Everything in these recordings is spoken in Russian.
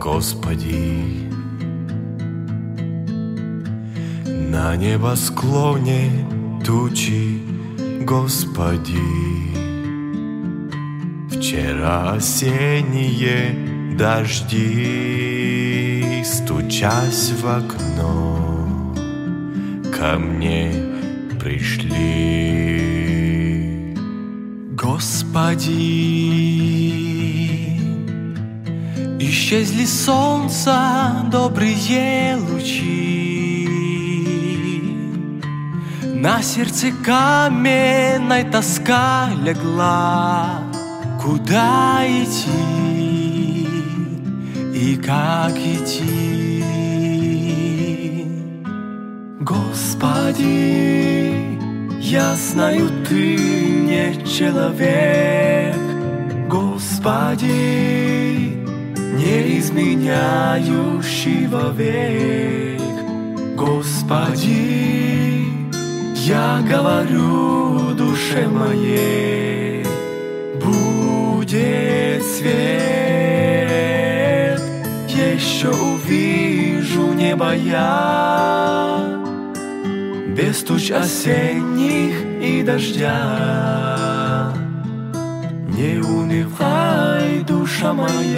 Господи. На небосклоне тучи, Господи. Вчера осенние дожди, стучась в окно, ко мне пришли. Господи, исчезли солнца добрые лучи, на сердце каменной тоска легла. Куда идти и как идти? Господи, я знаю, Ты не человек. Господи, не изменяющий вовек. Господи, я говорю душе моей, будет свет, еще увижу небо я, без туч осенних и дождя. Не унывай, душа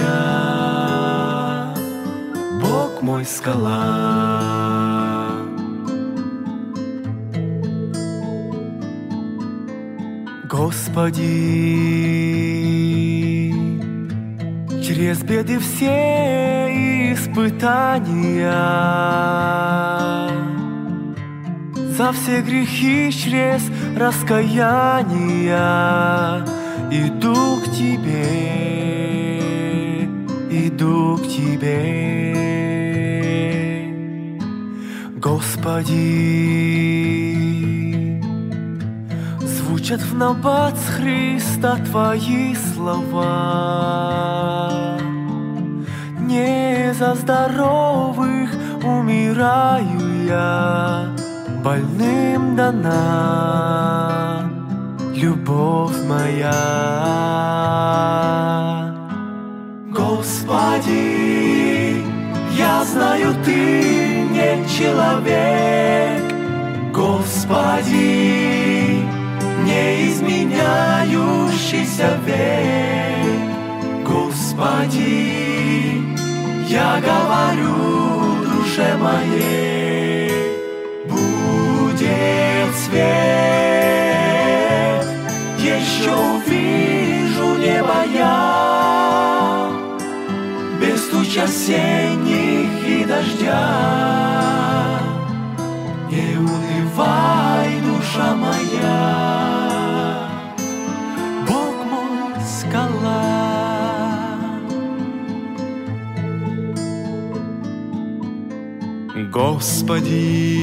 моя, Бог мой скала. Господи, через беды все испытания, за все грехи через раскаяние иду к Тебе, иду к Тебе. Господи, звучат в набат с Христа Твои слова. Не за здоровых умираю я, больным дана любовь моя. Господи, я знаю, Ты не человек. Господи, не изменяющийся век. Господи, я говорю душе моей, будет свет, еще увижу небо я, без туч осенних и дождя. Не унывай, душа моя, Бог мой скала. Господи,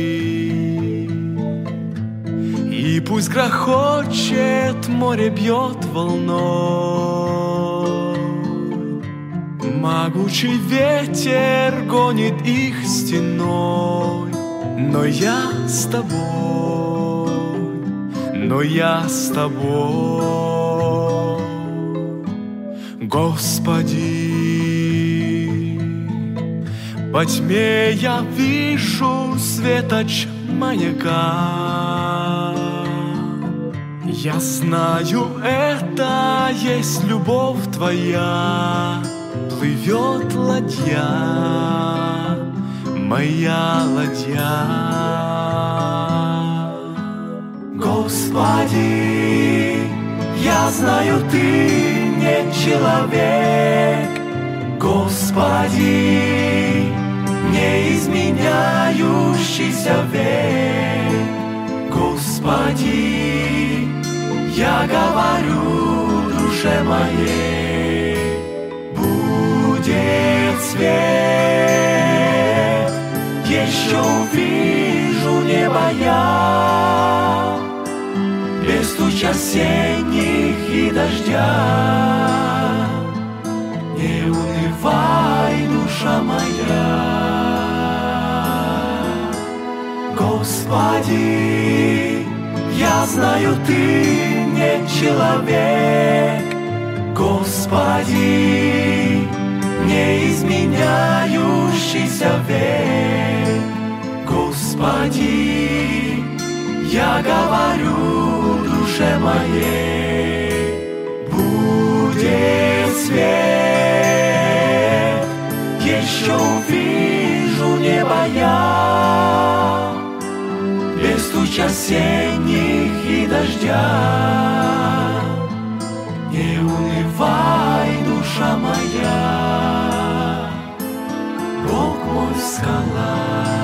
и пусть грохочет, море бьет волной, могучий ветер гонит их стеной, но я с тобой, но я с тобой. Господи, во тьме я вижу светоч маяка. Я знаю, это есть любовь Твоя, плывет ладья, моя ладья. Господи, я знаю, Ты не человек. Господи, не изменяющийся век. Господи, я говорю душе моей, будет свет, еще увижу небо я, без туч осенних и дождя. Не унывай, душа моя, Господи, я знаю, Ты не человек. Господи, не изменяющийся век. Господи, я говорю душе моей, будет свет, еще увижу небо я, без туч осенних и дождя. Не унывай, душа моя, Бог мой скала.